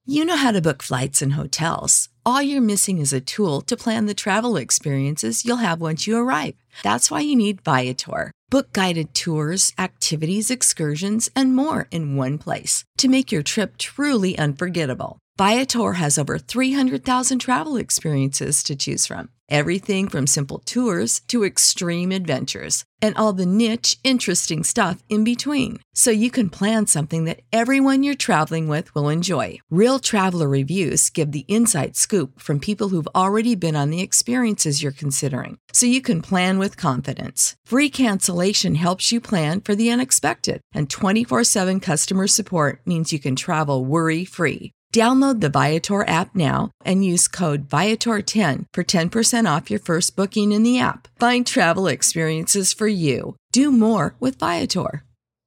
You know how to book flights and hotels. All you're missing is a tool to plan the travel experiences you'll have once you arrive. That's why you need Viator. Book guided tours, activities, excursions, and more in one place to make your trip truly unforgettable. Viator has over 300,000 travel experiences to choose from. Everything from simple tours to extreme adventures and all the niche, interesting stuff in between. So you can plan something that everyone you're traveling with will enjoy. Real traveler reviews give the inside scoop from people who've already been on the experiences you're considering. So you can plan with confidence. Free cancellation helps you plan for the unexpected. And 24/7 customer support means you can travel worry-free. Download the Viator app now and use code Viator10 for 10% off your first booking in the app. Find travel experiences for you. Do more with Viator.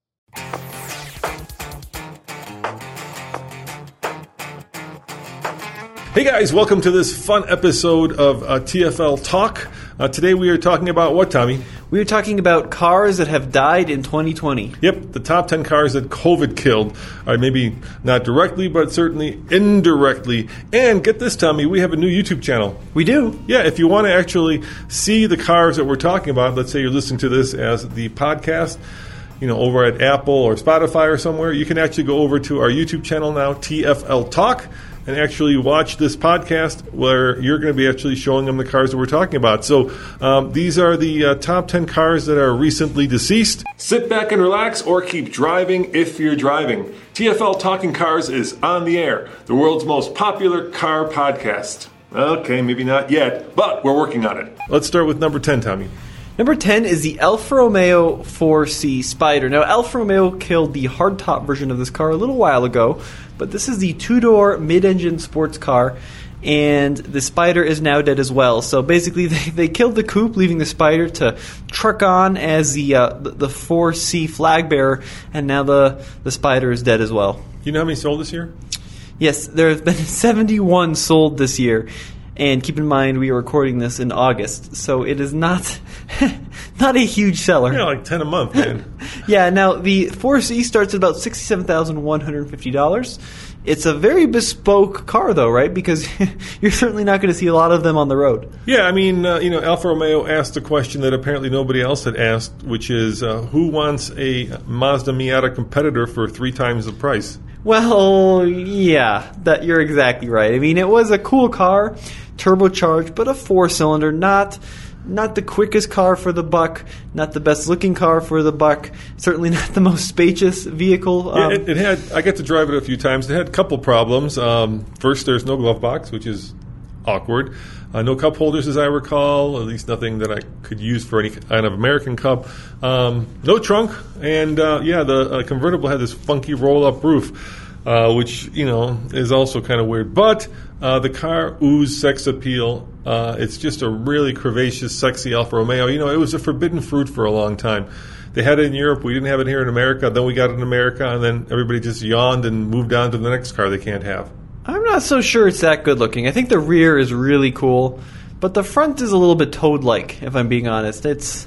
Hey guys, welcome to this fun episode of TFL Talk. Today we are talking about what, Tommy? We are talking about cars that have died in 2020. Yep, the top 10 cars that COVID killed. Maybe not directly, but certainly indirectly. And get this, Tommy, we have a new YouTube channel. We do? Yeah, if you want to actually see the cars that we're talking about, let's say you're listening to this as the podcast, over at Apple or Spotify or somewhere, you can actually go over to our YouTube channel now, TFL Talk, and actually watch this podcast where you're going to be actually showing them the cars that we're talking about. So these are the top 10 cars that are recently deceased. Sit back and relax or keep driving if you're driving. TFL Talking Cars is on the air, the world's most popular car podcast. Okay, maybe not yet, but we're working on it. Let's start with number 10, Tommy. Number 10 is the Alfa Romeo 4C Spider. Now, Alfa Romeo killed the hardtop version of this car a little while ago, but this is the two-door mid-engine sports car, and the Spider is now dead as well. So basically, they killed the coupe, leaving the Spider to truck on as the 4C flag bearer, and now the Spider is dead as well. You know how many sold this year? Yes, there have been 71 sold this year. And keep in mind, we are recording this in August, so it is not a huge seller. Yeah, like 10 a month, man. Yeah, now the 4C starts at about $67,150. It's a very bespoke car, though, right? Because you're certainly not going to see a lot of them on the road. Yeah, I mean, Alfa Romeo asked a question that apparently nobody else had asked, which is, who wants a Mazda Miata competitor for 3 times the price? Well, yeah, that you're exactly right. I mean, it was a cool car, turbocharged, but a 4-cylinder, not the quickest car for the buck, not the best looking car for the buck, certainly not the most spacious vehicle. Yeah, it had. I got to drive it a few times. It had a couple problems. First, there's no glove box, which is awkward. No cup holders, as I recall, at least nothing that I could use for any kind of American cup. No trunk, and the convertible had this funky roll-up roof, which is also kind of weird. But the car oozed sex appeal. It's just a really curvaceous, sexy Alfa Romeo. It was a forbidden fruit for a long time. They had it in Europe. We didn't have it here in America. Then we got it in America, and then everybody just yawned and moved on to the next car they can't have. I'm not so sure it's that good looking. I think the rear is really cool, but the front is a little bit toad-like, if I'm being honest. It's,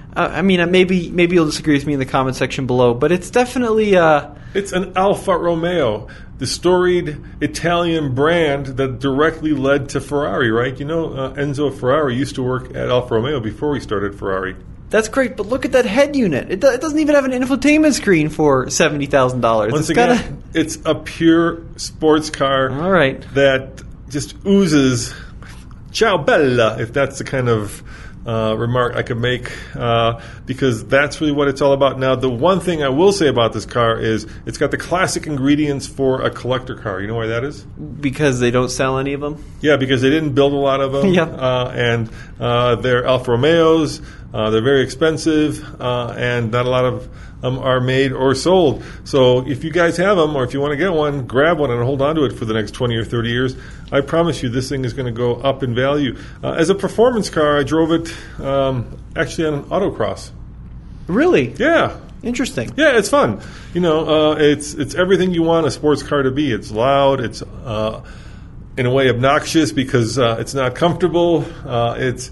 maybe you'll disagree with me in the comment section below, but it's definitely... It's an Alfa Romeo, the storied Italian brand that directly led to Ferrari, right? Enzo Ferrari used to work at Alfa Romeo before he started Ferrari. That's great, but look at that head unit. It doesn't even have an infotainment screen for $70,000. Once again, it's a pure sports car. All right. That just oozes ciao bella, if that's the kind of remark I could make, because that's really what it's all about. Now, the one thing I will say about this car is it's got the classic ingredients for a collector car. You know why that is? Because they don't sell any of them? Yeah, because they didn't build a lot of them. Yep. And they're Alfa Romeos. They're very expensive, and not a lot of them are made or sold. So if you guys have them, or if you want to get one, grab one and hold on to it for the next 20 or 30 years. I promise you this thing is going to go up in value. As a performance car, I drove it actually on an autocross. Really? Yeah. Interesting. Yeah, it's fun. It's everything you want a sports car to be. It's loud. It's in a way obnoxious because it's not comfortable. It's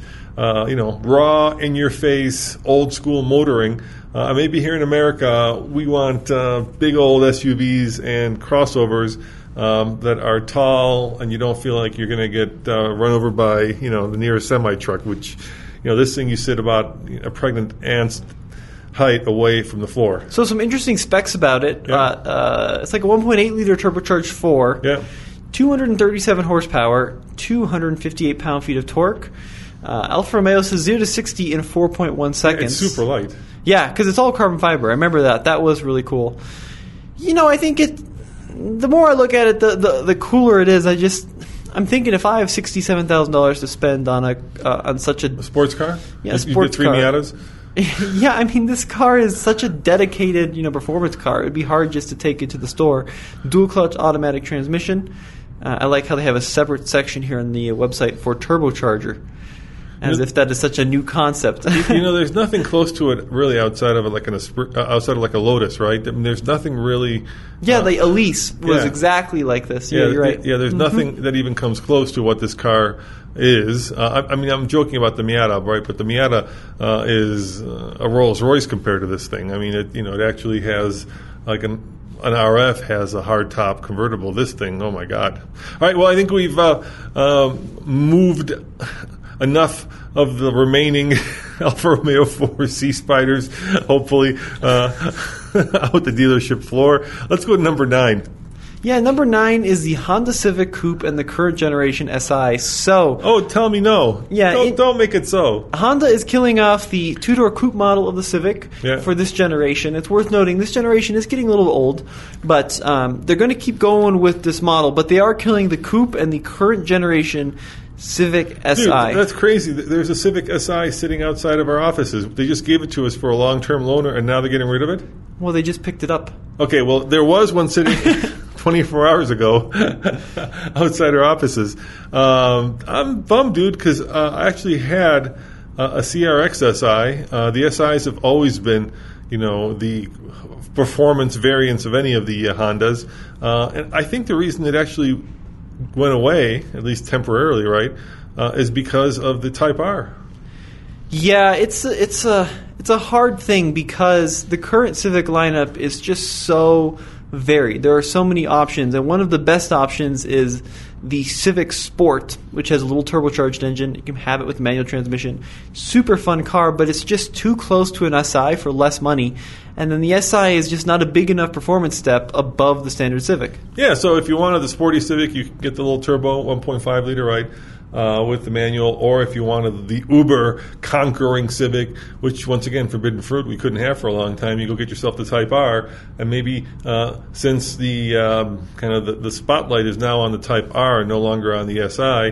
raw, in your face, old school motoring. Maybe here in America we want big old SUVs and crossovers. that are tall, and you don't feel like you're going to get run over by the nearest semi truck. Which this thing you sit about a pregnant ant's height away from the floor. So some interesting specs about it. Yeah. It's like a 1.8 liter turbocharged 4. Yeah. 237 horsepower, 258 pound-feet of torque. Alfa Romeo says 0 to 60 in 4.1 seconds. It's super light. Yeah, because it's all carbon fiber. I remember that. That was really cool. I think the more I look at it, the cooler it is. I'm thinking if I have $67,000 to spend on such a sports car, yeah, you get 3 Miatas. Yeah, I mean, this car is such a dedicated, performance car. It would be hard just to take it to the store. Dual clutch automatic transmission. I like how they have a separate section here on the website for turbocharger, as if that is such a new concept. There's nothing close to it really outside of a Lotus, right? I mean, there's nothing really. Yeah, the Elise was exactly like this. Yeah, you're right. Yeah, there's nothing that even comes close to what this car is. I'm joking about the Miata, right? But the Miata is a Rolls Royce compared to this thing. I mean, it actually has like an RF has a hardtop convertible. This thing, oh my God! All right, well, I think we've moved enough of the remaining Alfa Romeo 4 Sea Spiders, hopefully, out the dealership floor. Let's go to number 9. Yeah, number 9 is the Honda Civic Coupe and the current generation SI. Tell me no. Yeah, don't make it so. Honda is killing off the two-door coupe model of the Civic for this generation. It's worth noting this generation is getting a little old, but they're going to keep going with this model. But they are killing the coupe and the current generation Civic SI. Dude, that's crazy. There's a Civic SI sitting outside of our offices. They just gave it to us for a long-term loaner, and now they're getting rid of it? Well, they just picked it up. Okay, well, there was one sitting 24 hours ago outside our offices. I'm bummed, dude, because I actually had a CRX SI. The SIs have always been, the performance variants of any of the Hondas. And I think the reason it actually went away, at least temporarily, right, is because of the Type R. Yeah, it's a hard thing because the current Civic lineup is just so varied. There are so many options, and one of the best options is the Civic Sport, which has a little turbocharged engine. You can have it with manual transmission. Super fun car, but it's just too close to an SI for less money. And then the SI is just not a big enough performance step above the standard Civic. Yeah, so if you wanted the sporty Civic, you can get the little turbo 1.5 liter, right, with the manual. Or if you wanted the uber conquering Civic, which, once again, forbidden fruit, we couldn't have for a long time, you go get yourself the Type R. And maybe since the kind of the spotlight is now on the Type R, no longer on the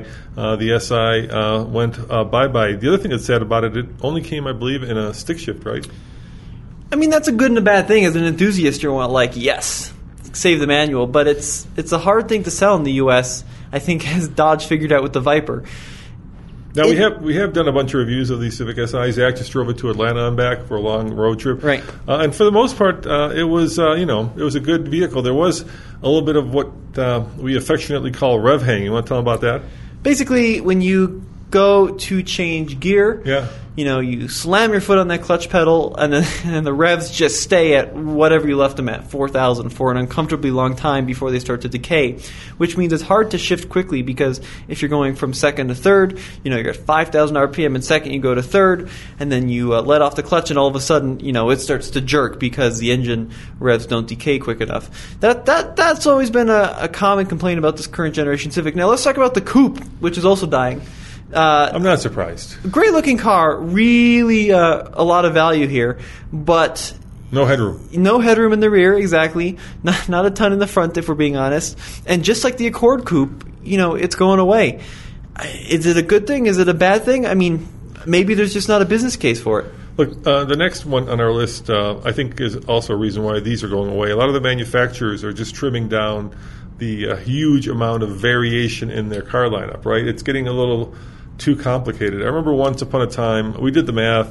SI went bye-bye. The other thing that's sad about it only came, I believe, in a stick shift, right? I mean, that's a good and a bad thing. As an enthusiast, you're like, yes, save the manual. But it's a hard thing to sell in the U.S., I think, as Dodge figured out with the Viper. Now, we have done a bunch of reviews of these Civic SIs. I just drove it to Atlanta and back for a long road trip. Right. And for the most part, it was it was a good vehicle. There was a little bit of what we affectionately call rev hang. You want to tell them about that? Basically, when you go to change gear, you slam your foot on that clutch pedal, and then the revs just stay at whatever you left them at, 4,000, for an uncomfortably long time before they start to decay, which means it's hard to shift quickly because if you're going from second to third, you're at 5,000 RPM in second, you go to third, and then you let off the clutch, and all of a sudden, it starts to jerk because the engine revs don't decay quick enough. That's always been a common complaint about this current generation Civic. Now let's talk about the coupe, which is also dying. I'm not surprised. Great looking car, really a lot of value here, but no headroom. No headroom in the rear, exactly. Not a ton in the front, if we're being honest. And just like the Accord Coupe, it's going away. Is it a good thing? Is it a bad thing? I mean, maybe there's just not a business case for it. Look, the next one on our list, I think, is also a reason why these are going away. A lot of the manufacturers are just trimming down the huge amount of variation in their car lineup, right? It's getting a little too complicated. I remember once upon a time, we did the math,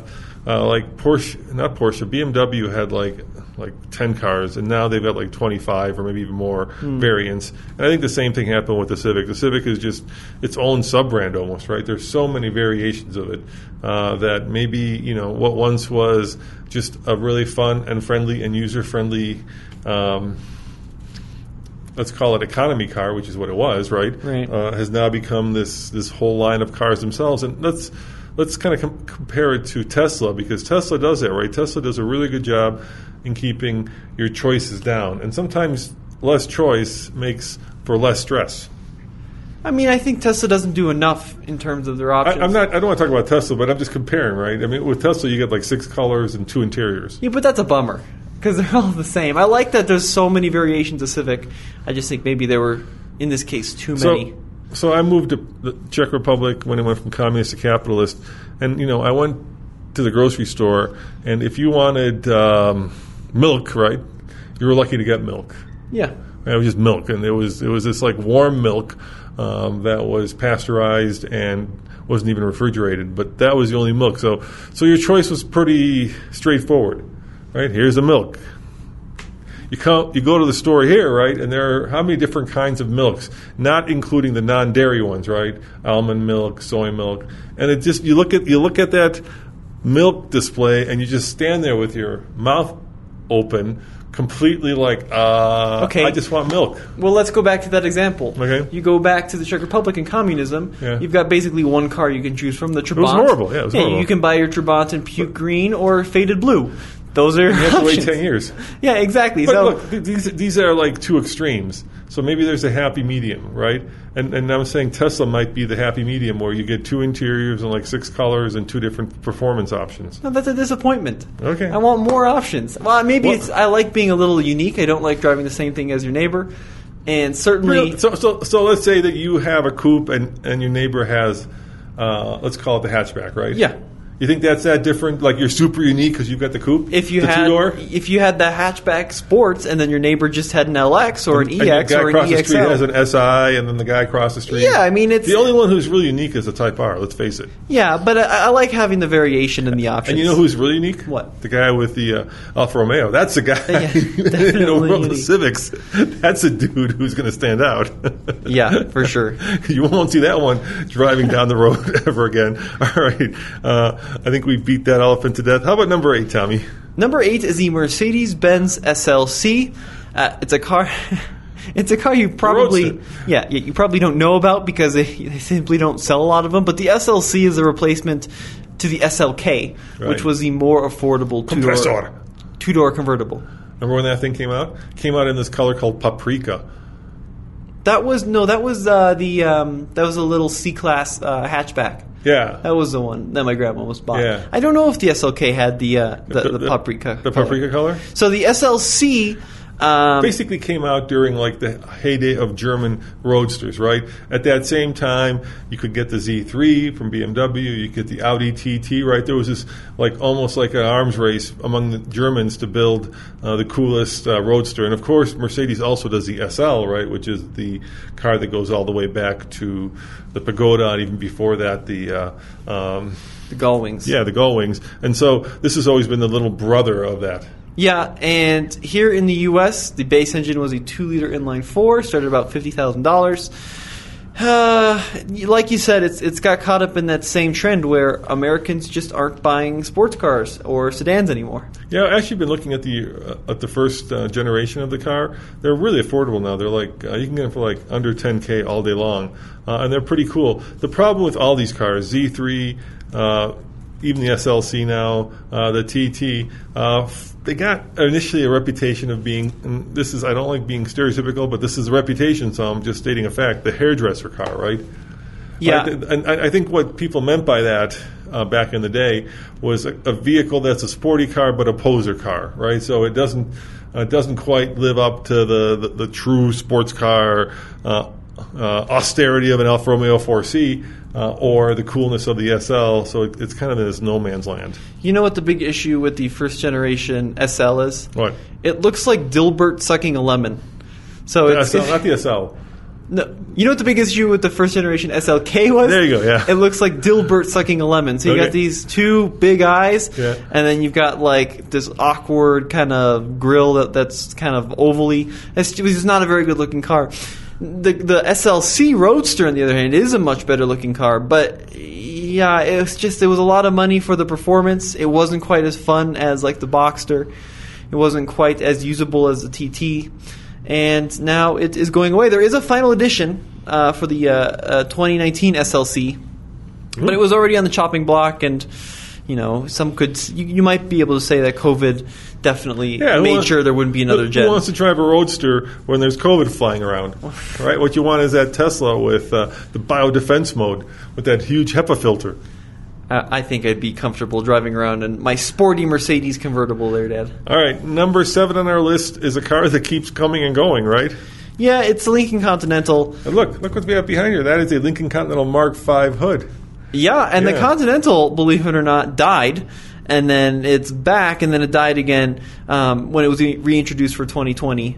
BMW had like 10 cars, and now they've got like 25 or maybe even more variants. And I think the same thing happened with the Civic. The Civic is just its own sub-brand almost, right? There's so many variations of it that maybe, what once was just a really fun and friendly and user-friendly let's call it economy car, which is what it was, right? Right. Has now become this whole line of cars themselves. And let's kind of compare it to Tesla, because Tesla does that, right? Tesla does a really good job in keeping your choices down. And sometimes less choice makes for less stress. I mean, I think Tesla doesn't do enough in terms of their options. I don't want to talk about Tesla, but I'm just comparing, right? I mean, with Tesla, you get like 6 colors and 2 interiors. Yeah, but that's a bummer, because they're all the same. I like that there's so many variations of Civic. I just think maybe there were, in this case, too many. So I moved to the Czech Republic when I went from communist to capitalist, and I went to the grocery store, and if you wanted milk, right, you were lucky to get milk. Yeah. It was just milk, and it was this like warm milk that was pasteurized and wasn't even refrigerated, but that was the only milk. So your choice was pretty straightforward, right? Here's the milk. You go to the store here, right? And there are how many different kinds of milks, not including the non-dairy ones, right? Almond milk, soy milk, and it just you look at that milk display, and you just stand there with your mouth open, completely like, okay. I just want milk. Well, let's go back to that example. Okay. You go back to the Czech Republic and communism. Yeah. You've got basically one car you can choose from, the Trabant. It was horrible. Yeah, it was horrible. You can buy your Trabant in puke green or faded blue. Those are You have to wait options. 10 years. Yeah, exactly. But So look, these are like two extremes. So maybe there's a happy medium, right? And I'm saying Tesla might be the happy medium where you get 2 interiors and like 6 colors and 2 different performance options. no, that's a disappointment. Okay. I want more options. Well, maybe I like being a little unique. I don't like driving the same thing as your neighbor. And certainly... So let's say that you have a coupe and your neighbor has, let's call it the hatchback, right? Yeah. You think that's that different? Like you're super unique because you've got the coupe? If you the had two-door? if you had the hatchback sports and then your neighbor just had an LX or an And the EX guy or an across the street EXL. has an SI, and then the guy across the street. Yeah, I mean, it's... The only one who's really unique is the Type R, let's face it. Yeah, but I like having the variation in the options. And you know who's really unique? What? The guy with the Alfa Romeo. That's the guy Yeah, in a definitely world of unique. civics. That's a dude who's going to stand out. Yeah, for sure. You won't see that one driving down the road ever again. All right. I think we beat that elephant to death. How about number 8, Tommy? Number 8 is the Mercedes-Benz SLC. It's a car... It's a car you probably Roadster. you probably don't know about because they simply don't sell a lot of them. But the SLC is a replacement to the SLK, Right. which was the more affordable Compressor. two-door convertible. Remember when that thing came out? Came out in this color called paprika. That was a little C-Class hatchback. Yeah. That was the one that my grandma was bought. Yeah. I don't know if the SLK had the paprika. The paprika color? So the SLC. Basically came out during like the heyday of German roadsters, right? At that same time, you could get the Z3 from BMW, you could get the Audi TT, right? There was this like almost like an arms race among the Germans to build the coolest roadster. And of course, Mercedes also does the SL, right? Which is the car that goes all the way back to the Pagoda, and even before that, the Gullwings. Yeah, the Gullwings. And so this has always been the little brother of that. Yeah, and here in the U.S., the base engine was a 2-liter inline-4, started about $50,000. Like you said, it's got caught up in that same trend where Americans just aren't buying sports cars or sedans anymore. Yeah, I've actually been looking at the first generation of the car. They're really affordable now. They're like you can get them for like under $10K all day long, and they're pretty cool. The problem with all these cars, Z3, even the SLC now, the TT, they got initially a reputation of being, and this is, I don't like being stereotypical, but this is a reputation, so I'm just stating a fact, the hairdresser car, right? Yeah. And I think what people meant by that back in the day was a vehicle that's a sporty car but a poser car, right? So it doesn't quite live up to the true sports car austerity of an Alfa Romeo 4C or the coolness of the SL. So it's kind of in this no man's land. You know what the big issue with the first generation SL is? What? It looks like Dilbert sucking a lemon. So The it's SL, not the SL. No, you know what the biggest issue with the first generation SLK was? There you go, yeah. It looks like Dilbert sucking a lemon. So you Okay. got these two big eyes, Yeah. and then you've got like this awkward kind of grill that's kind of ovally. It's just not a very good looking car. The SLC Roadster, on the other hand, is a much better looking car, but yeah, it was a lot of money for the performance. It wasn't quite as fun as like the Boxster. It wasn't quite as usable as the TT. and now it is going away. There is a final edition for the 2019 SLC, but it was already on the chopping block, and some could you might be able to say that COVID definitely made sure there wouldn't be another jet. Who wants to drive a Roadster when there's COVID flying around? Right? What you want is that Tesla with the biodefense mode with that huge HEPA filter. I think I'd be comfortable driving around in my sporty Mercedes convertible there, Dad. All right, number 7 on our list is a car that keeps coming and going, right? Yeah, it's the Lincoln Continental. And look what we have behind here. That is a Lincoln Continental Mark V hood. Yeah, and the Continental, believe it or not, died, and then it's back, and then it died again when it was reintroduced for 2020.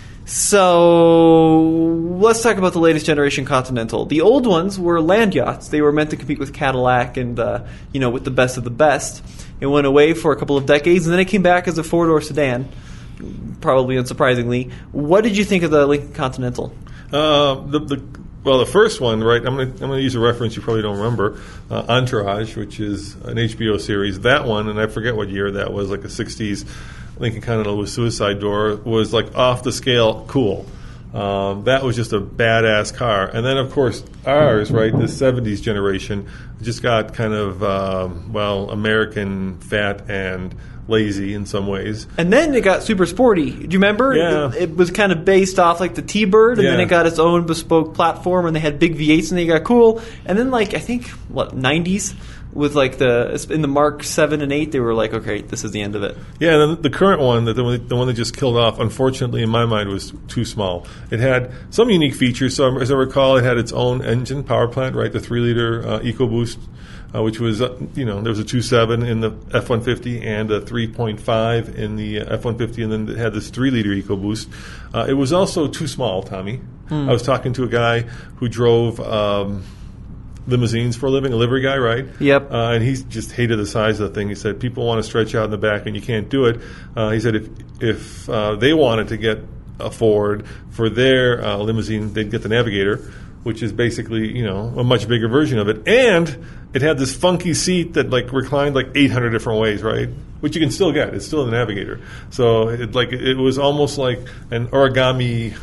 So let's talk about the latest generation Continental. The old ones were land yachts. They were meant to compete with Cadillac and with the best of the best. It went away for a couple of decades, and then it came back as a 4-door sedan, probably unsurprisingly. What did you think of the Lincoln Continental? The first one, right? I'm going to use a reference you probably don't remember, Entourage, which is an HBO series. That one, and I forget what year that was, like a 60s Lincoln Continental with suicide door, was like off the scale cool. That was just a badass car. And then, of course, ours, right, the 70s generation, just got kind of, American fat and lazy in some ways. And then it got super sporty. Do you remember? Yeah. It was kind of based off like the T-Bird, and then it got its own bespoke platform, and they had big V8s, and they got cool. And then, 90s, with in the Mark 7 and 8, they were like, okay, this is the end of it. Yeah, and then the current one, the one that just killed off, unfortunately, in my mind, was too small. It had some unique features. So as I recall, it had its own engine power plant, right, the 3-liter EcoBoost, which was, there was a 2.7 in the F-150 and a 3.5 in the F-150, and then it had this 3-liter EcoBoost. It was also too small, Tommy. I was talking to a guy who drove limousines for a living, a livery guy, right? Yep. And he just hated the size of the thing. He said people want to stretch out in the back and you can't do it. He said if they wanted to get a Ford for their limousine, they'd get the Navigator, which is basically, a much bigger version of it. And it had this funky seat that reclined 800 different ways, right? Which you can still get. It's still the Navigator. So it was almost like an origami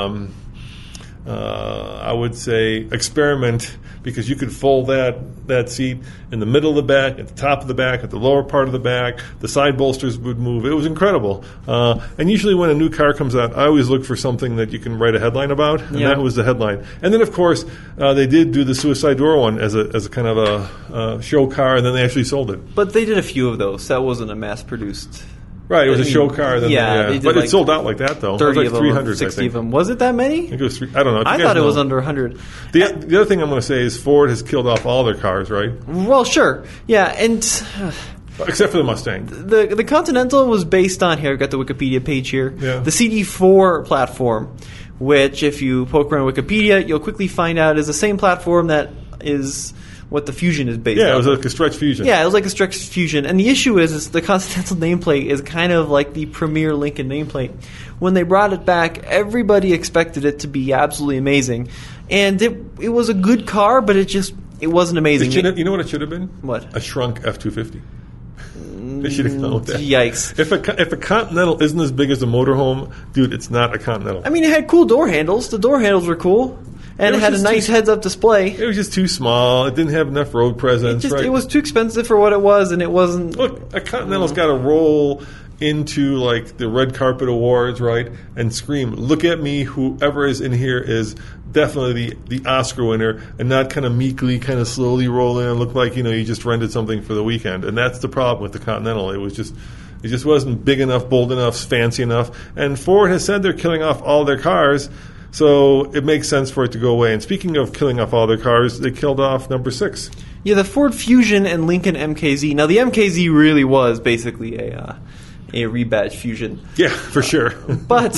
I would say experiment, because you could fold that seat in the middle of the back, at the top of the back, at the lower part of the back. The side bolsters would move. It was incredible. And usually when a new car comes out, I always look for something that you can write a headline about, and that was the headline. And then, of course, they did do the suicide door one as a kind of a show car, and then they actually sold it. But they did a few of those. That wasn't a mass-produced... Right, it was a show car. Then but it sold out like that, though. 30 it was 300, 60 of them. Was it that many? I think it was I don't know. I thought it was under 100. The other thing I'm going to say is Ford has killed off all their cars, right? Well, sure. Yeah, and... except for the Mustang. The Continental was based on, here, I've got the Wikipedia page here, the CD4 platform, which, if you poke around Wikipedia, you'll quickly find out is the same platform that is... what the Fusion is based on. Yeah, it was like a stretch Fusion. Yeah, it was like a stretch Fusion. And the issue is the Continental nameplate is kind of like the premier Lincoln nameplate. When they brought it back, everybody expected it to be absolutely amazing. And it was a good car, but it wasn't amazing. You know what it should have been? What? A shrunk F-250. They should have gone with that. Yikes. If a Continental isn't as big as a motorhome, dude, it's not a Continental. I mean, it had cool door handles. The door handles were cool. And it had a nice heads-up display. It was just too small. It didn't have enough road presence. It was too expensive for what it was, and it wasn't... Look, a Continental's got to roll into, the red carpet awards, right, and scream, look at me, whoever is in here is definitely the Oscar winner, and not kind of meekly, kind of slowly roll in and look like, you just rented something for the weekend. And that's the problem with the Continental. It just wasn't big enough, bold enough, fancy enough. And Ford has said they're killing off all their cars, so it makes sense for it to go away. And speaking of killing off all their cars, they killed off number 6. Yeah, the Ford Fusion and Lincoln MKZ. Now, the MKZ really was basically a rebadged Fusion. Yeah, for sure. But,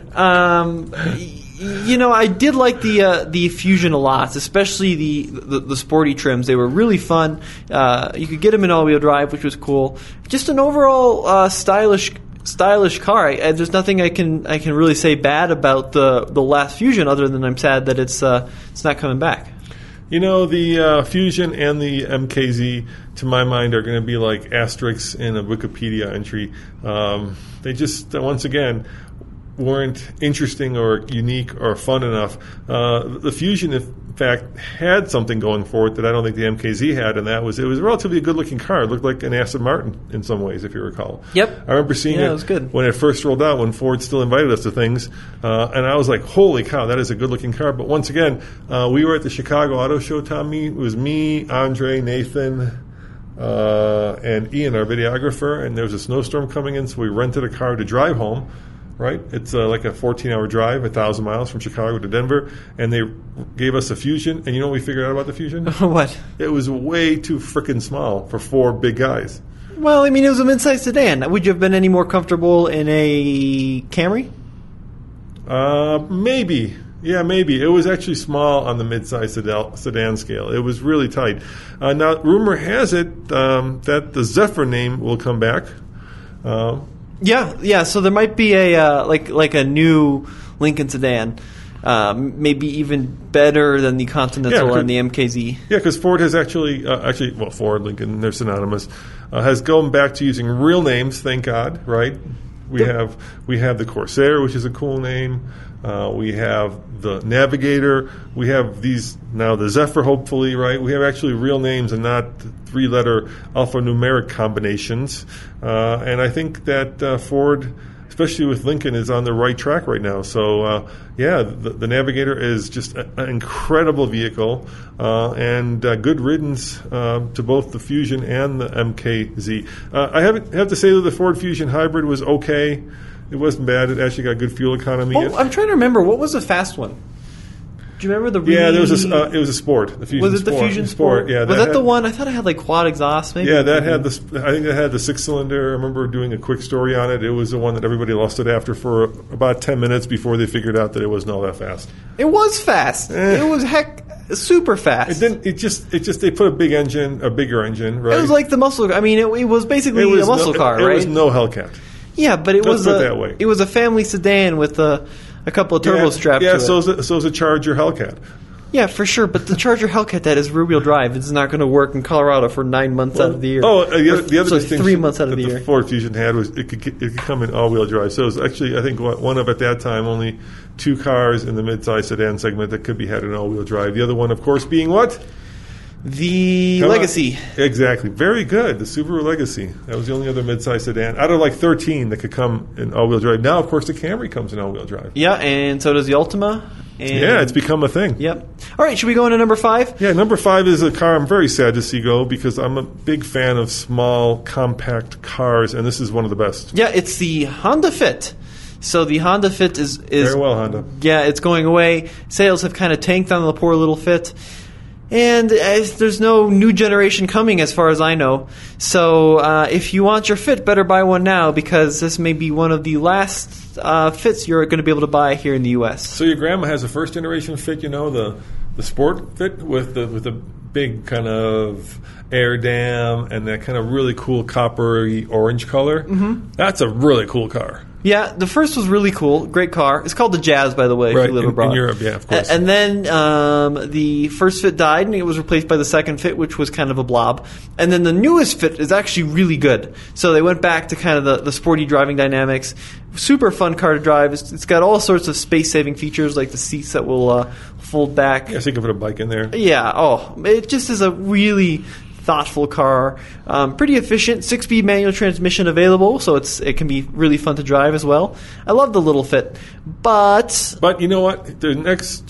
I did like the Fusion a lot, especially the sporty trims. They were really fun. You could get them in all-wheel drive, which was cool. Just an overall stylish car. There's nothing I can really say bad about the last Fusion, other than I'm sad that it's not coming back. The Fusion and the MKZ, to my mind, are going to be like asterisks in a Wikipedia entry. They just, once again, weren't interesting or unique or fun enough. The Fusion, in fact, had something going for it that I don't think the MKZ had, and that was it was relatively a good-looking car. It looked like an Aston Martin in some ways, if you recall. Yep. I remember seeing it was good. when it first rolled out, when Ford still invited us to things, and I was like, holy cow, that is a good-looking car. But once again, we were at the Chicago Auto Show, Tommy. It was me, Andre, Nathan, and Ian, our videographer, and there was a snowstorm coming in, so we rented a car to drive home. Right, it's like a 14-hour drive, 1,000 miles from Chicago to Denver, and they gave us a Fusion. And you know what we figured out about the Fusion? What? It was way too frickin' small for 4 big guys. Well, I mean, it was a mid-sized sedan. Would you have been any more comfortable in a Camry? Maybe. Yeah, maybe. It was actually small on the mid-size sedan scale. It was really tight. Now, rumor has it that the Zephyr name will come back. Yeah. So there might be a like a new Lincoln sedan, maybe even better than the Continental and the MKZ. Yeah, because Ford has actually, Ford, Lincoln, they're synonymous, has gone back to using real names. Thank God, right? We have the Corsair, which is a cool name. We have the Navigator. We have these now, the Zephyr, hopefully, right? We have actually real names and not 3-letter alphanumeric combinations. And I think that Ford, especially with Lincoln, is on the right track right now. So, the Navigator is just an incredible vehicle, and good riddance to both the Fusion and the MKZ. I have to say that the Ford Fusion Hybrid was okay. It wasn't bad. It actually got good fuel economy. Oh, I'm trying to remember. What was the fast one? Do you remember the? There was it was a Sport. The Fusion was it the Sport. Fusion Sport? Yeah. Was that the one? I thought it had like quad exhaust. Maybe. Yeah, that had I think it had the 6-cylinder. I remember doing a quick story on it. It was the one that everybody lusted after for about 10 minutes before they figured out that it wasn't all that fast. It was fast. It was super fast. It just they put a bigger engine, right? It was like the muscle. I mean, it was basically a muscle car, right? It was no Hellcat. Yeah, but it was that way. It was a family sedan with a couple of turbos strapped to it. Yeah, so is a Charger Hellcat. Yeah, for sure. But the Charger Hellcat that is rear-wheel drive is not going to work in Colorado for 9 months out of the year. Oh, the other distinction 3 months out of the year. The Ford Fusion had was it could come in all-wheel drive. So it was actually, I think, one of at that time only 2 cars in the mid-size sedan segment that could be had in all-wheel drive. The other one, of course, being what? The Legacy. Exactly. Very good. The Subaru Legacy. That was the only other mid-size sedan out of like 13 that could come in all-wheel drive. Now, of course, the Camry comes in all-wheel drive. Yeah, and so does the Altima. Yeah, it's become a thing. Yep. All right, should we go into number 5? Yeah, number 5 is a car I'm very sad to see go because I'm a big fan of small, compact cars, and this is one of the best. Yeah, it's the Honda Fit. So the Honda Fit is very well, Honda. Yeah, it's going away. Sales have kind of tanked on the poor little Fit. And there's no new generation coming as far as I know. So if you want your Fit, better buy one now because this may be one of the last Fits you're going to be able to buy here in the U.S. So your grandma has a first generation Fit, the Sport Fit with the big kind of air dam and that kind of really cool coppery orange color. Mm-hmm. That's a really cool car. Yeah, the first was really cool. Great car. It's called the Jazz, by the way. Right, if you live abroad. In Europe, yeah, of course. And then the first Fit died, and it was replaced by the second Fit, which was kind of a blob. And then the newest Fit is actually really good. So they went back to kind of the sporty driving dynamics. Super fun car to drive. It's got all sorts of space-saving features, like the seats that will fold back. Yeah, so you can put a bike in there. Yeah, it just is a really thoughtful car, pretty efficient, 6-speed manual transmission available, so it can be really fun to drive as well. I love the little Fit, but you know what? The next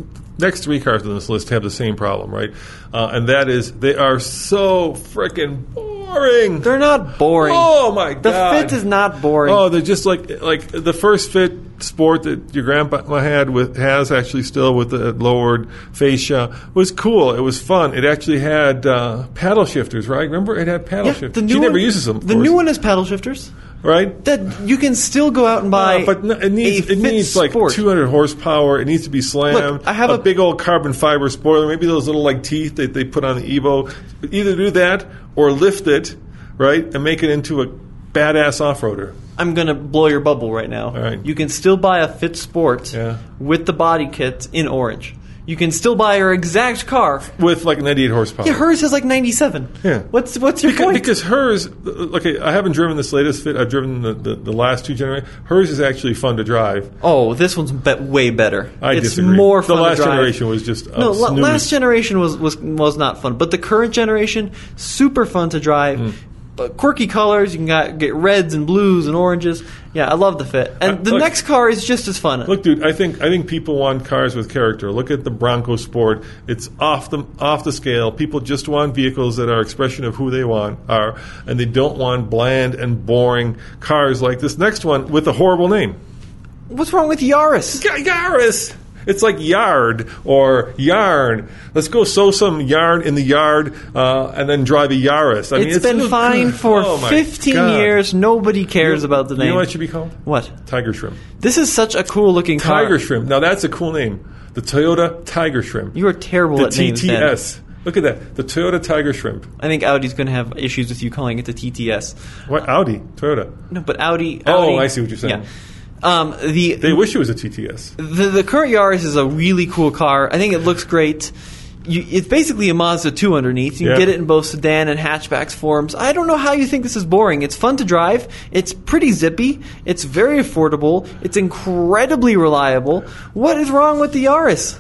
3 cars on this list have the same problem, right? And that is they are so freaking boring. They're not boring. Oh my god, the Fit is not boring. Oh, they're just like the first Fit Sport that your grandpa has actually still with the lowered fascia was cool. It was fun. It actually had paddle shifters, right? Remember, it had paddle shifters. She never uses them. The new one has paddle shifters. Right? That you can still go out and buy. But it needs like 200 horsepower. It needs to be slammed. Look, I have a big old carbon fiber spoiler. Maybe those little like teeth that they put on the Evo. Either do that or lift it, right, and make it into a badass off-roader. I'm going to blow your bubble right now. All right. You can still buy a Fit Sport with the body kit in orange. You can still buy her exact car. with like 98 horsepower. Yeah, hers is like 97. Yeah. What's your point? Because hers, okay, I haven't driven this latest Fit. I've driven the last 2 generations. Hers is actually fun to drive. Oh, this one's way better. I it's disagree. More fun the last to drive. generation was just No, snooze. last generation was not fun, but the current generation super fun to drive. Quirky colors, you can get reds and blues and oranges. Yeah, I love the Fit, and the look, next car is just as fun. Look, dude, I think people want cars with character. Look at the Bronco Sport; it's off the scale. People just want vehicles that are expression of who they are, and they don't want bland and boring cars like this next one with a horrible name. What's wrong with Yaris? Yaris. It's like yard or yarn. Let's go sow some yarn in the yard and then drive a Yaris. I mean, It's been fine for 15 years. Nobody cares about the name. You know what it should be called? What? Tiger Shrimp. This is such a cool looking car. Tiger Shrimp. Now that's a cool name. The Toyota Tiger Shrimp. You are terrible the at names, Dan. TTS. Look at that. The Toyota Tiger Shrimp. I think Audi's going to have issues with you calling it the TTS. What? Audi? Toyota. No, but Audi. Oh, I see what you're saying. Yeah. They wish it was a TTS. The current Yaris is a really cool car. I think it looks great. It's basically a Mazda 2 underneath. You can get it in both sedan and hatchbacks forms. I don't know how you think this is boring. It's fun to drive. It's pretty zippy. It's very affordable. It's incredibly reliable. What is wrong with the Yaris?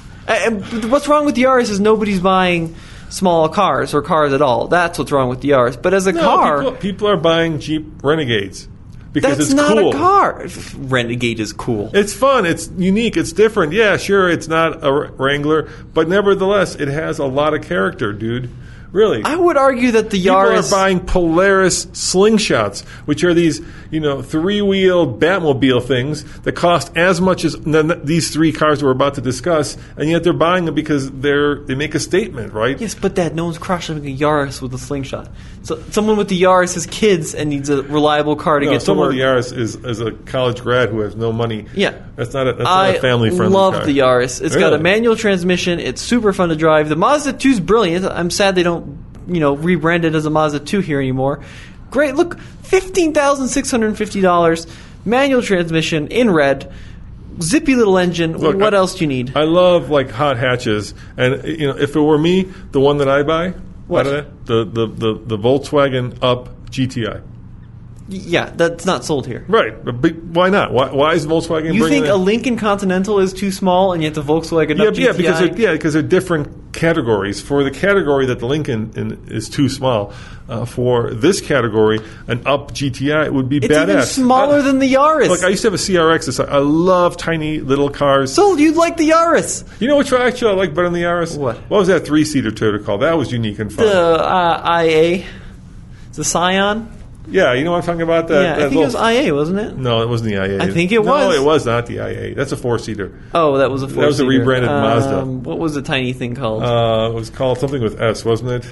What's wrong with the Yaris is nobody's buying small cars or cars at all. That's what's wrong with the Yaris. But as a car... People are buying Jeep Renegades. Because that's it's not cool. a car. Renegade is cool. It's fun. It's unique. It's different. Yeah, sure, it's not a Wrangler, but nevertheless, it has a lot of character, dude. Really. I would argue that the Yaris... People are buying Polaris slingshots, which are these, 3-wheeled Batmobile things that cost as much as these 3 cars we're about to discuss, and yet they're buying them because they make a statement, right? Yes, but Dad, no one's crushing a Yaris with a slingshot. So someone with the Yaris has kids and needs a reliable car to get to work. Someone with the Yaris is a college grad who has no money. Yeah. That's not a family-friendly car. I love the Yaris. It's got a manual transmission. It's super fun to drive. The Mazda 2 is brilliant. I'm sad they don't, rebrand it as a Mazda 2 here anymore. Great. Look, $15,650. Manual transmission in red. Zippy little engine. Look, what else do you need? I love hot hatches, and if it were me, the one that I buy, what? The Volkswagen Up GTI. Yeah, that's not sold here. Right, but why not? Why is Volkswagen? You think a Lincoln Continental is too small, and yet the Volkswagen Up GTI? because they're different categories. For the category that the Lincoln is too small, for this category, an Up GTI would be it's badass. It's even smaller than the Yaris. Look, I used to have a CRX. I love tiny little cars. So you'd like the Yaris? You know which one actually I like better than the Yaris? What? What was that 3-seater Toyota called? That was unique and fun. The IA, the Scion. Yeah, you know what I'm talking about? I think it was IA, wasn't it? No, it wasn't the IA. I think it was. No, it was not the IA. That's a 4-seater. Oh, that was a 4-seater. That was a rebranded Mazda. What was the tiny thing called? It was called something with S, wasn't it?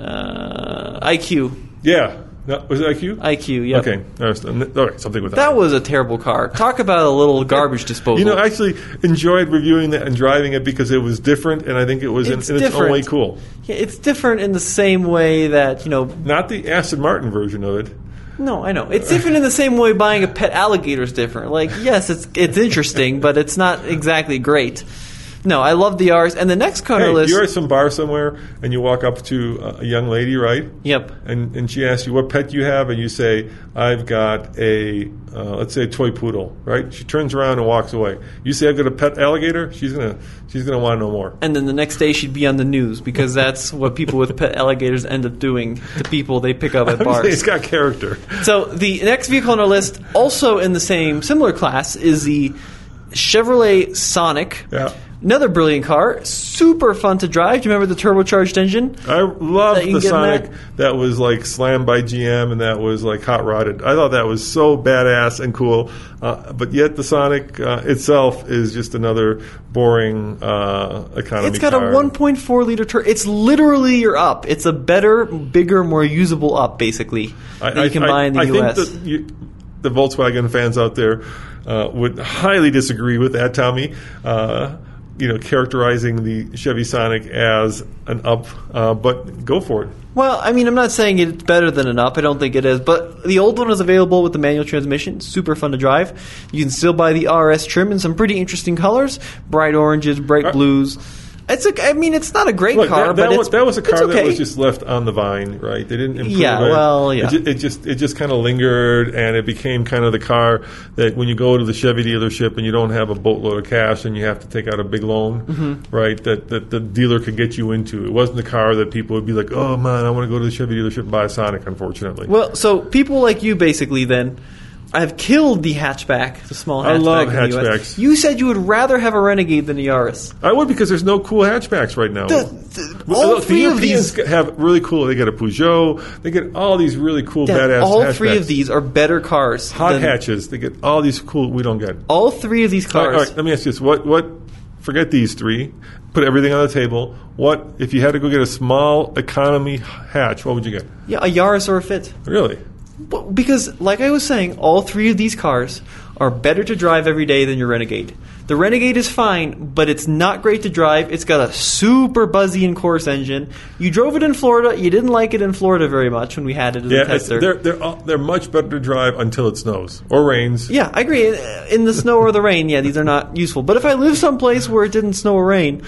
IQ. Yeah. No, was it IQ? IQ, yeah. Okay. All right, something with that. That was a terrible car. Talk about a little garbage disposal. I actually enjoyed reviewing that and driving it because it was different, and I think it was in its own way cool. Yeah, it's different in the same way that, Not the Aston Martin version of it. No, I know. It's different in the same way buying a pet alligator is different. Yes, it's interesting, but it's not exactly great. No, I love the Yaris. And the next car on our list... You're at some bar somewhere, and you walk up to a young lady, right? Yep. And she asks you, what pet you have? And you say, I've got let's say a toy poodle, right? She turns around and walks away. You say, I've got a pet alligator? She's gonna want to know more. And then the next day she'd be on the news, because that's what people with pet alligators end up doing to people they pick up at bars. It's got character. So the next vehicle on our list, also in the similar class, is the Chevrolet Sonic. Yeah. Another brilliant car, super fun to drive. Do you remember the turbocharged engine? I loved the Sonic that was slammed by GM and that was hot rodded. I thought that was so badass and cool. But yet the Sonic itself is just another boring economy car. It's got a 1.4 liter turbo. It's literally your Up. It's a better, bigger, more usable Up, basically, that you can buy in the U.S. I think the Volkswagen fans out there would highly disagree with that, Tommy. characterizing the Chevy Sonic as an up, but go for it. Well, I mean, I'm not saying it's better than an up. I don't think it is. But the old one is available with the manual transmission. Super fun to drive. You can still buy the RS trim in some pretty interesting colors. Bright oranges, bright blues. It's not a great car, that but was a car okay. that was just left on the vine, right? They didn't improve it. Yeah. It just kind of lingered, and it became kind of the car that when you go to the Chevy dealership and you don't have a boatload of cash and you have to take out a big loan, right? That the dealer could get you into. It wasn't the car that people would be like, oh man, I want to go to the Chevy dealership and buy a Sonic. Unfortunately. Well, so people like you basically then. I've killed the hatchback, the small hatchback. I love in the hatchbacks. US. You said you would rather have a Renegade than a Yaris. I would, because there's no cool hatchbacks right now. All three of these have really cool. They get a Peugeot. They get all these really cool badass. All hatchbacks. three of these are better cars. Hot hatches. They get all these cool. We don't get. All three of these cars. All right, let me ask you this: What? Forget these three. Put everything on the table. What if you had to go get a small economy hatch? What would you get? Yeah, a Yaris or a Fit. Really? Because, like I was saying, all three of these cars are better to drive every day than your Renegade. The Renegade is fine, but it's not great to drive. It's got a super buzzy and coarse engine. You drove it in Florida. You didn't like it in Florida very much when we had it as a tester. They're much better to drive until it snows or rains. Yeah, I agree. In the snow or the rain, these are not useful. But if I live someplace where it didn't snow or rain,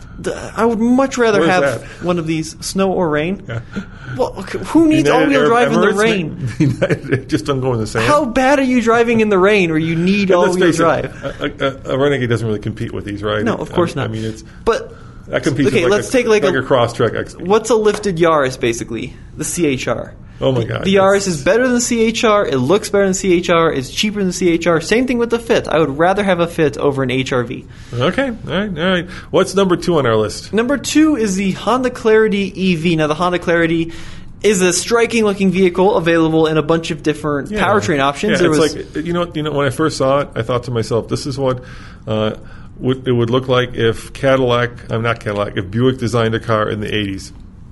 I would much rather have one of these snow or rain. Yeah. Well, who needs all-wheel drive in the rain? Just don't go in the sand. How bad are you driving in the rain where you need all-wheel drive? A Renegade doesn't really compete with these, right? No, of course not. I mean, it's that competes. Okay, let's take like a Crosstrek XP. What's a lifted Yaris, basically? The CHR. Oh my God! The Yaris is better than the CHR. It looks better than the CHR. It's cheaper than the CHR. Same thing with the Fit. I would rather have a Fit over an HRV. Okay, all right. What's number 2 on our list? Number 2 is the Honda Clarity EV. Now, the Honda Clarity is a striking-looking vehicle available in a bunch of different powertrain options. Yeah, when I first saw it, I thought to myself, this is what it would look like if if Buick designed a car in the 80s.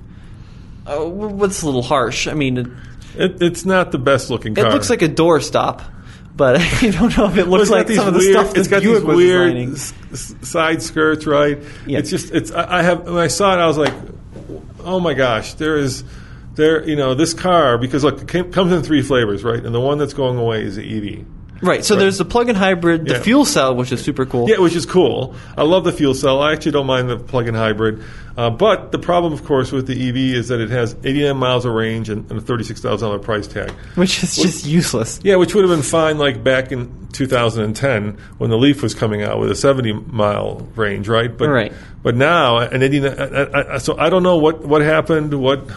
What's a little harsh? I mean, it's not the best-looking car. It looks like a doorstop, but I don't know if it looks like some of the stuff that Buick was designing. It's got these weird side skirts, right? Yeah. When I saw it, I was like, oh my gosh, this car, because look, it comes in 3 flavors, right? And the one that's going away is the EV. Right, so there's the plug-in hybrid, the fuel cell, which is super cool. Yeah, which is cool. I love the fuel cell. I actually don't mind the plug-in hybrid. But the problem, of course, with the EV is that it has 89 miles of range and a $36,000 price tag. Which is just useless. Yeah, which would have been fine like back in 2010 when the Leaf was coming out with a 70-mile range, right? But now, so I don't know what happened,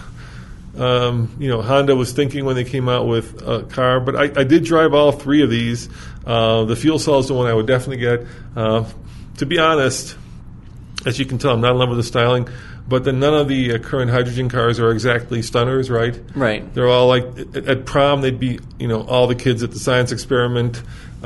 Honda was thinking when they came out with a car, but I did drive all 3 of these. The fuel cell is the one I would definitely get. To be honest, as you can tell, I'm not in love with the styling, but then none of the current hydrogen cars are exactly stunners, right? Right. They're all like, at prom, they'd be, all the kids at the science experiment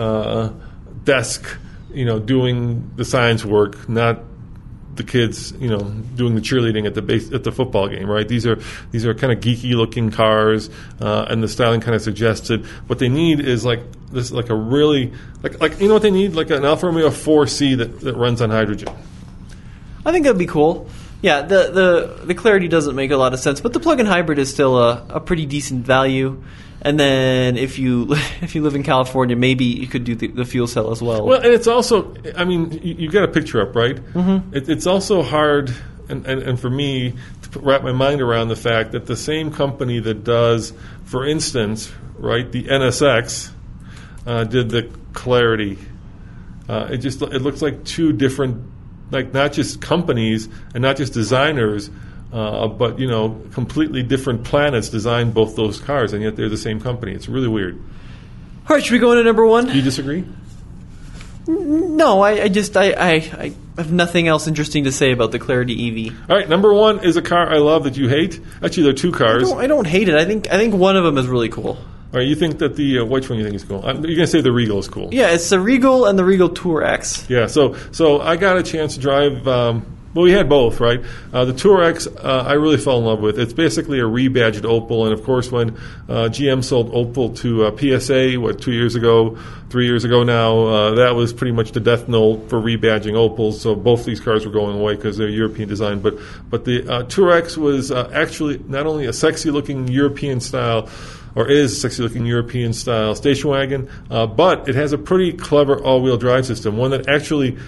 desk, doing the science work, not the kids, doing the cheerleading at the football game, right? These are kind of geeky looking cars, and the styling kind of suggested what they need is like a really what they need, like an Alfa Romeo 4C that runs on hydrogen. I think that'd be cool. Yeah, the Clarity doesn't make a lot of sense, but the plug-in hybrid is still a pretty decent value. And then if you live in California, maybe you could do the fuel cell as well. Well, and it's also, I mean, you got a picture up, right? Mm-hmm. It's also hard, and for me, to wrap my mind around the fact that the same company that does, for instance, right, the NSX, did the Clarity. It looks like 2 different, like not just companies and not just designers, but completely different planets designed both those cars, and yet they're the same company. It's really weird. All right, should we go into number 1? Do you disagree? No, I have nothing else interesting to say about the Clarity EV. All right, number 1 is a car I love that you hate. Actually, there are 2 cars. I don't hate it. I think one of them is really cool. All right, you think that which one you think is cool? You're going to say the Regal is cool. Yeah, it's the Regal and the Regal Tour X. Yeah, so I got a chance to drive. Well, we had both, right? The Touareg, I really fell in love with. It's basically a rebadged Opel, and of course, when GM sold Opel to PSA, 3 years ago now, that was pretty much the death knell for rebadging Opels. So both these cars were going away because they're European design. But the Touareg was actually not only a sexy-looking European style, or is a sexy-looking European-style station wagon, but it has a pretty clever all-wheel drive system, one that actually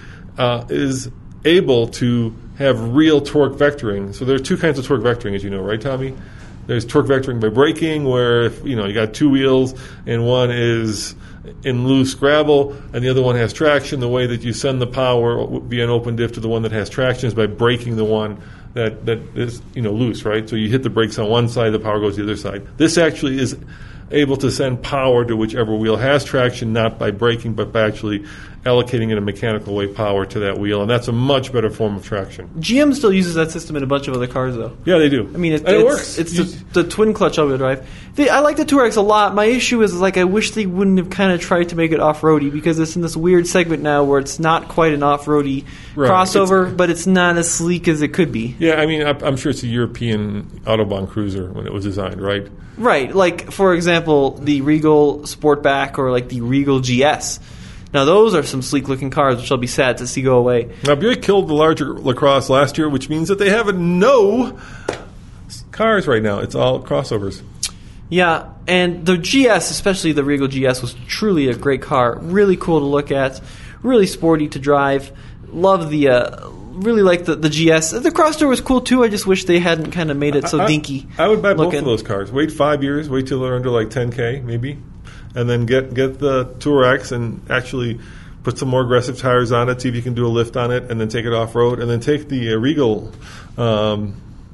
is able to have real torque vectoring. So there are two kinds of torque vectoring, as you know, right, Tommy? There's torque vectoring by braking, where if, you got two wheels and one is in loose gravel and the other one has traction. The way that you send the power via an open diff to the one that has traction is by braking the one that is loose, right? So you hit the brakes on one side, the power goes to the other side. This actually is able to send power to whichever wheel has traction, not by braking, but by actually allocating in a mechanical way power to that wheel, and that's a much better form of traction. GM still uses that system in a bunch of other cars, though. Yeah, they do. I mean, it works. It's the twin clutch all-wheel drive. I like the Touaregs a lot. My issue is I wish they wouldn't have kind of tried to make it off-roady, because it's in this weird segment now where it's not quite an off-roady crossover, but it's not as sleek as it could be. Yeah, I mean, I'm sure it's a European Autobahn cruiser when it was designed, right? Right. Like, for example, the Regal Sportback or the Regal GS. Now, those are some sleek-looking cars, which I'll be sad to see go away. Now, Buick killed the larger LaCrosse last year, which means that they have no cars right now. It's all crossovers. Yeah, and the GS, especially the Regal GS, was truly a great car. Really cool to look at. Really sporty to drive. Love really like the GS. The Crosstour was cool, too. I just wish they hadn't kind of made it so dinky. I would buy looking. Both of those cars. Wait 5 years. Wait till they're under $10K, maybe. And then get the Touaregs and actually put some more aggressive tires on it, see if you can do a lift on it, and then take it off-road. And then take the Regal and,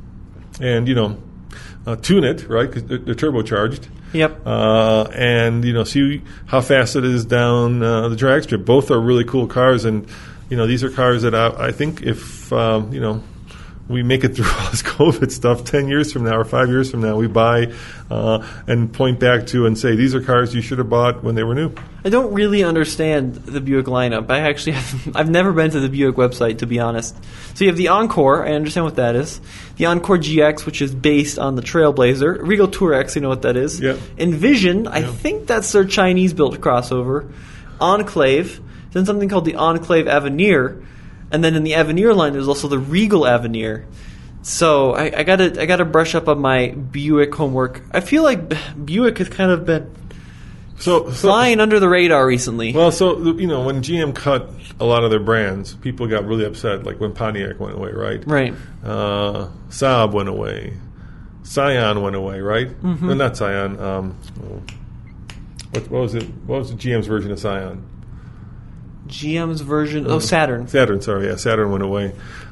tune it, right, because they're turbocharged. Yep. And, see how fast it is down the drag strip. Both are really cool cars, and, these are cars that I think if, we make it through all this COVID stuff 10 years from now or 5 years from now, we buy and point back to and say, these are cars you should have bought when they were new. I don't really understand the Buick lineup. I've never been to the Buick website, to be honest. So you have the Encore, I understand what that is. The Encore GX, which is based on the Trailblazer. Regal Touaregs, you know what that is. Yep. Envision, I think that's their Chinese-built crossover. Enclave, then something called the Enclave Avenir. And then in the Avenir line, there's also the Regal Avenir. So I gotta brush up on my Buick homework. I feel like Buick has kind of been flying under the radar recently. Well, when GM cut a lot of their brands, people got really upset, like when Pontiac went away, right? Right. Saab went away. Scion went away, right? Mm-hmm. No, not Scion. What was it? What was the GM's version of Scion? GM's version... Saturn. Saturn went away.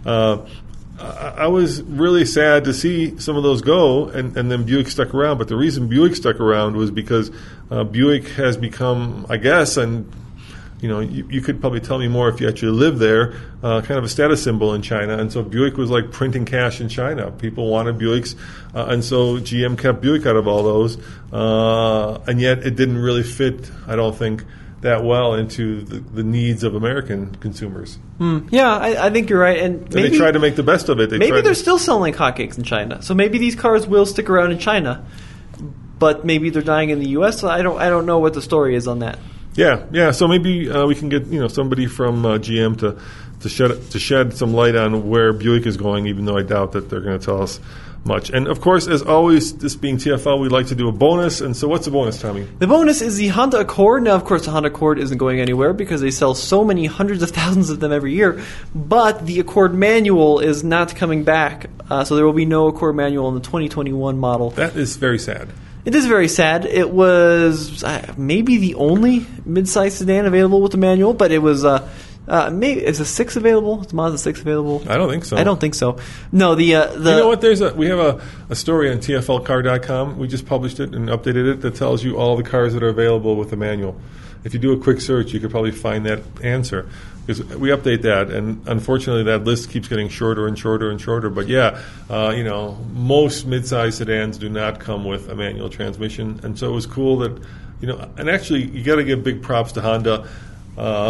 I was really sad to see some of those go, and then Buick stuck around. But the reason Buick stuck around was because Buick has become, I guess, and you could probably tell me more if you actually live there, kind of a status symbol in China. And so Buick was like printing cash in China. People wanted Buicks, and so GM kept Buick out of all those. And yet it didn't really fit, I don't think, that well into the needs of American consumers. Yeah, I think you're right. And maybe they tried to make the best of it. Maybe they're still selling like hotcakes in China. So maybe these cars will stick around in China, but maybe they're dying in the U.S. So I don't know what the story is on that. Yeah. So maybe we can get somebody from GM to shed some light on where Buick is going, even though I doubt that they're going to tell us much. And of course, as always, this being TFL, we'd like to do a bonus. And so what's the bonus, Tommy? The bonus is the Honda Accord. Now, of course, the Honda Accord isn't going anywhere because they sell so many hundreds of thousands of them every year. But the Accord manual is not coming back. So there will be no Accord manual in the 2021 model. That is very sad. It is very sad. It was maybe the only midsize sedan available with the manual, but it was... maybe is a 6 available? Is Mazda 6 available? I don't think so. I don't think so. No, the you know what? We have a story on TFLcar.com. We just published it and updated it that tells you all the cars that are available with the manual. If you do a quick search, you could probably find that answer because we update that, and unfortunately, that list keeps getting shorter and shorter and shorter. But yeah, most midsize sedans do not come with a manual transmission, and so it was cool that and actually, you got to give big props to Honda.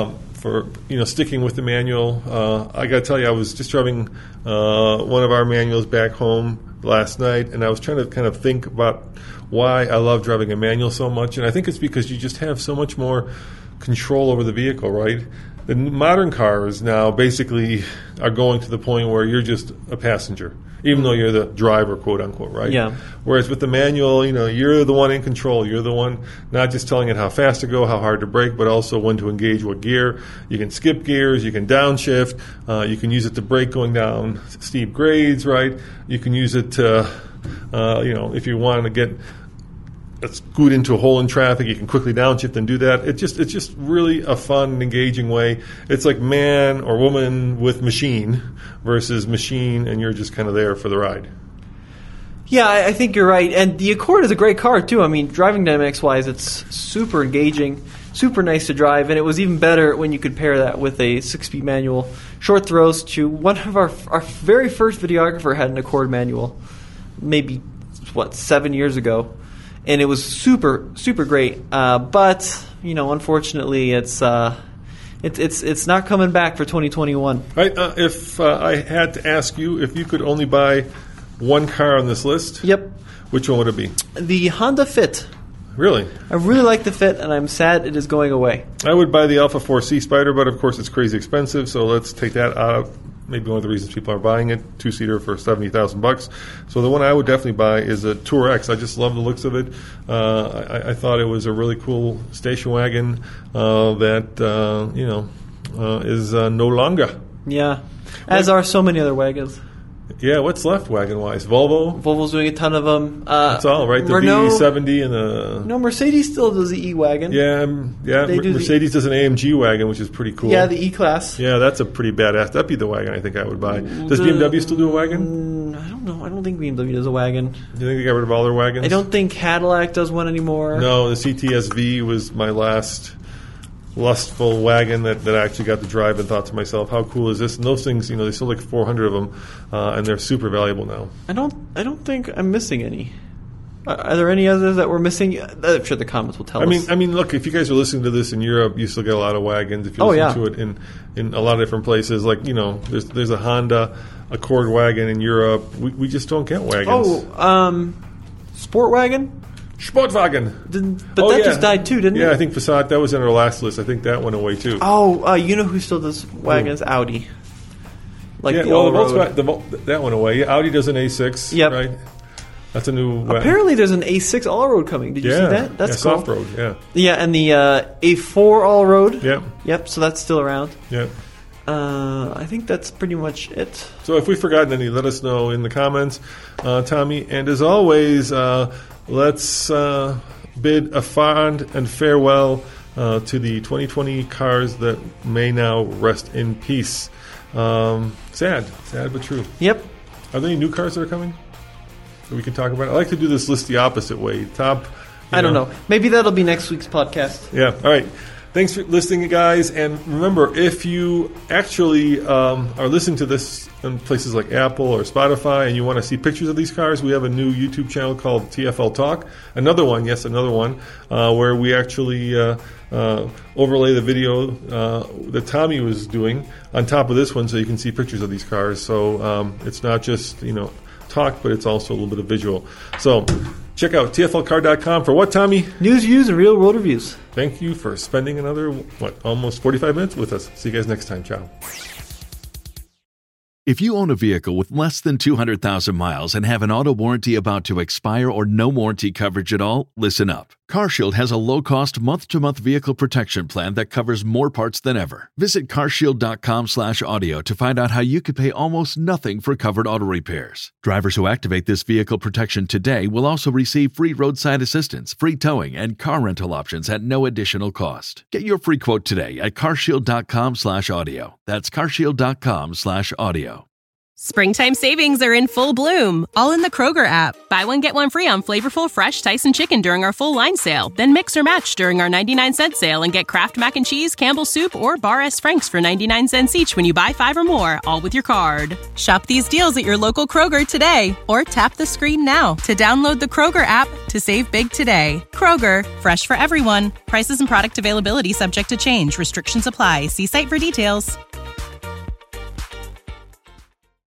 for sticking with the manual. I got to tell you, I was just driving one of our manuals back home last night, and I was trying to kind of think about why I love driving a manual so much, and I think it's because you just have so much more control over the vehicle, right? The modern cars now basically are going to the point where you're just a passenger, even though you're the driver, quote unquote, right? Yeah. Whereas with the manual, you're the one in control. You're the one not just telling it how fast to go, how hard to brake, but also when to engage what gear. You can skip gears, you can downshift, you can use it to brake going down steep grades, right? You can use it to, if you want to get scoot into a hole in traffic, you can quickly downshift and do that. It's just really a fun and engaging way. It's like man or woman with machine versus machine, and you're just kind of there for the ride. Yeah, I think you're right. And the Accord is a great car, too. I mean, driving dynamics-wise, it's super engaging, super nice to drive, and it was even better when you could pair that with a 6-speed manual. Short throws to one of our very first videographer had an Accord manual, maybe, 7 years ago. And it was super, super great. But, unfortunately, it's not coming back for 2021. Right. If I had to ask you, if you could only buy one car on this list, yep, which one would it be? The Honda Fit. Really? I really like the Fit, and I'm sad it is going away. I would buy the Alpha 4C Spider, but of course it's crazy expensive, so let's take that out of maybe one of the reasons people are buying it. 2-seater for $70,000. So the one I would definitely buy is a Tour X. I just love the looks of it. I thought it was a really cool station wagon that is no longer. Yeah, as are so many other wagons. Yeah, what's left wagon-wise? Volvo? Volvo's doing a ton of them. That's all, right? The Renault, V70 and the... No, Mercedes still does the E-Wagon. Yeah. Mercedes does an AMG wagon, which is pretty cool. Yeah, the E-Class. Yeah, that's a pretty badass. That'd be the wagon I think I would buy. Does BMW still do a wagon? I don't know. I don't think BMW does a wagon. Do you think they got rid of all their wagons? I don't think Cadillac does one anymore. No, the CTS-V was my last lustful wagon that I actually got to drive and thought to myself, how cool is this? And those things, they sold like 400 of them, and they're super valuable now. I don't think I'm missing any. Are there any others that we're missing? I'm sure the comments will tell us. I mean, look, if you guys are listening to this in Europe, you still get a lot of wagons. If you listen to it in a lot of different places, like, there's a Honda Accord wagon in Europe. We just don't get wagons. Sport wagon? Sportwagen. But that just died too, didn't it? Yeah, I think Passat, that was in our last list. I think that went away too. You know who still does wagons? Audi. Like the Volkswagen, that went away. Audi does an A6, yep. Right? That's a new wagon. Apparently there's an A6 all-road coming. Did you see that? That's cool. Soft road, yeah. Yeah, and the A4 all-road. Yep. Yep, so that's still around. Yep. I think that's pretty much it. So if we've forgotten any, let us know in the comments, Tommy. And as always, let's bid a fond and farewell to the 2020 cars that may now rest in peace. Sad but true. Yep. Are there any new cars that are coming that we can talk about? I like to do this list the opposite way. Top. I don't know. Maybe that'll be next week's podcast. Yeah. All right. Thanks for listening, guys. And remember, if you actually are listening to this in places like Apple or Spotify and you want to see pictures of these cars, we have a new YouTube channel called TFL Talk. Another one, where we actually overlay the video that Tommy was doing on top of this one so you can see pictures of these cars. So it's not just, talk, but it's also a little bit of visual. So check out TFLcar.com for what, Tommy? News, views, and real-world reviews. Thank you for spending another, almost 45 minutes with us. See you guys next time. Ciao. If you own a vehicle with less than 200,000 miles and have an auto warranty about to expire or no warranty coverage at all, listen up. CarShield has a low-cost month-to-month vehicle protection plan that covers more parts than ever. Visit carshield.com/audio to find out how you could pay almost nothing for covered auto repairs. Drivers who activate this vehicle protection today will also receive free roadside assistance, free towing, and car rental options at no additional cost. Get your free quote today at carshield.com/audio. That's carshield.com/audio. Springtime savings are in full bloom, all in the Kroger app. Buy one, get one free on flavorful, fresh Tyson chicken during our full line sale. Then mix or match during our 99-cent sale and get Kraft Mac and Cheese, Campbell's Soup, or Bar S. Frank's for 99 cents each when you buy 5 or more, all with your card. Shop these deals at your local Kroger today, or tap the screen now to download the Kroger app to save big today. Kroger, fresh for everyone. Prices and product availability subject to change. Restrictions apply. See site for details.